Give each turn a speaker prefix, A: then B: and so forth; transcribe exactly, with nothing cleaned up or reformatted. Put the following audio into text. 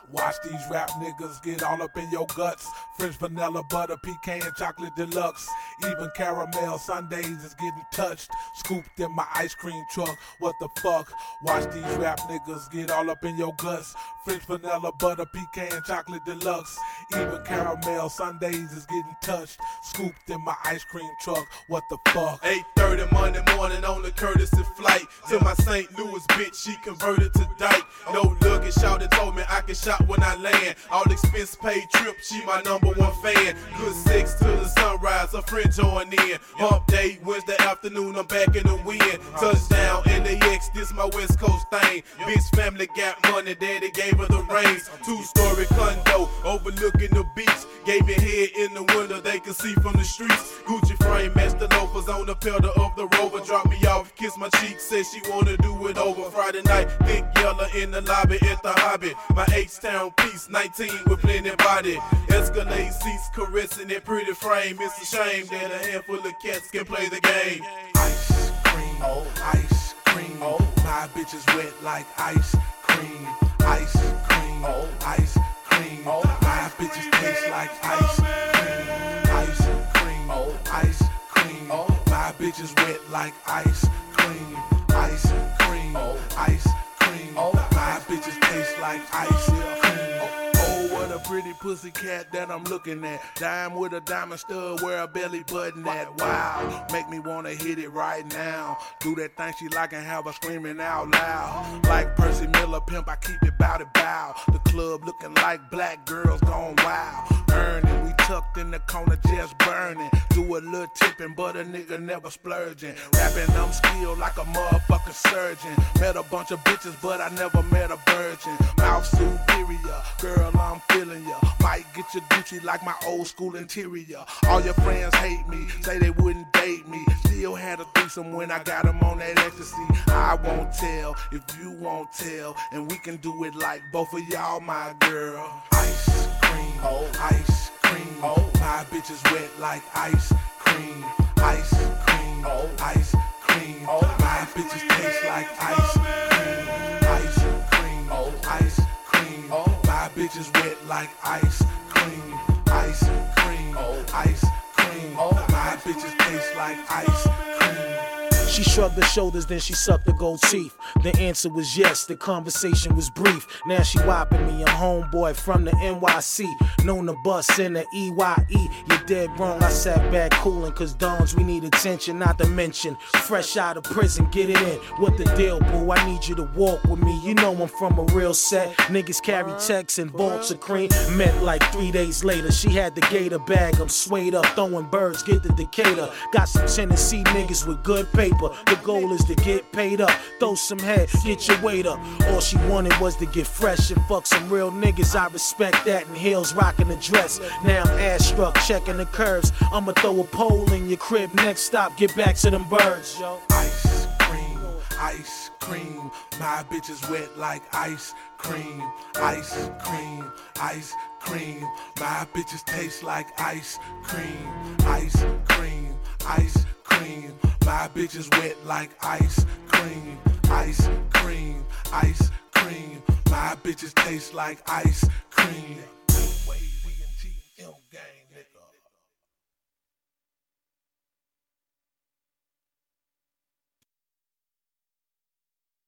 A: Watch these rap niggas get all up in your guts. French vanilla, butter, pecan, chocolate deluxe. Even caramel sundaes is getting touched. Scooped in my ice cream truck. What the fuck? Watch these rap niggas get all up in your guts. French vanilla, butter, pecan, chocolate deluxe. Even caramel sundaes is getting touched. Scooped in my ice cream truck. What the fuck?
B: eight thirty Monday morning on the courtesy flight to my Saint Louis bitch, she converted to dyke. No luggage, shouted told me I can shop when I land. All expense paid trip, she my number one fan. Good sex till the sunrise, a friend joined in. Hump day, Wednesday afternoon, I'm back in the wind. Touchdown, N A X, this my West Coast thing. Bitch family got money, daddy gave her the reins. Two-story condo, overlooking the beach. Gave me head in the window, they could see from the streets. Gucci frame, matched the loafers on the pedal of the Rover. Dropped me off, kissed my cheek, said she wanna do it over. Friday night, thick yellow in the lobby at the Hobby. My H-Town piece, nineteen with plenty body. Escalade seats, caressing that pretty frame. It's a shame that a handful of cats can play the game.
A: Ice cream, oh, ice cream. Oh, my bitch is wet like ice cream. Ice cream, oh, ice cream. Oh, my bitches taste like ice cream. Ice cream, oh, ice cream. Oh, my bitches wet like ice cream. Ice cream, oh, ice cream. Oh, my bitches taste like ice cream. Oh, what a pretty pussy cat that I'm looking at. Dime with a diamond stud, wear a belly button at. Wow, make me wanna hit it right now. Do that thing she like and have her screaming out loud. Like Percy Miller pimp, I keep it bow to bow. The club looking like black girls gone wild. Earning, we tucked in the corner just burning. Do a little tipping, but a nigga never splurging. Rapping, I'm skilled like a motherfucking surgeon. Met a bunch of bitches, but I never met a virgin. Mouth superior, girl, I'm feeling ya. Might get your Gucci like my old school interior. All your friends hate me, say they wouldn't date me. Still had a threesome when I got them on that ecstasy. I won't tell if you won't tell, and we can do it like both of y'all, my girl. Ice cream, oh, ice cream. Oh, my bitch is wet like ice cream. Ice cream, oh, ice cream. Oh, my bitches taste like ice cream. Ice cream, oh, ice cream. Oh, my bitches wet like ice cream. Ice cream, oh, ice cream. Oh, my bitches taste like ice cream.
C: She shrugged her shoulders, then she sucked her gold teeth. The answer was yes, the conversation was brief. Now she whopping me, I'm homeboy from the N Y C. Known the bus in the E Y E. You're dead wrong, I sat back coolin', cause dawns we need attention, not to mention. Fresh out of prison, get it in. What the deal, boo? I need you to walk with me. You know I'm from a real set. Niggas carry checks and bolts of cream. Met like three days later, she had the gator bag. I'm swayed up, throwing birds, get the Decatur. Got some Tennessee niggas with good paper. The goal is to get paid up, throw some head, get your weight up. All she wanted was to get fresh and fuck some real niggas. I respect that, and heels rocking the dress. Now I'm ass struck, checking the curves. I'ma throw a pole in your crib. Next stop, get back to them birds, yo.
A: Ice cream, ice cream. My bitch is wet like ice cream. Ice cream, ice cream. My bitches taste like ice cream. Ice cream, ice cream. My bitch is wet like ice cream. Ice cream, ice cream. My bitches taste like ice cream. Wave, V and T, M gang.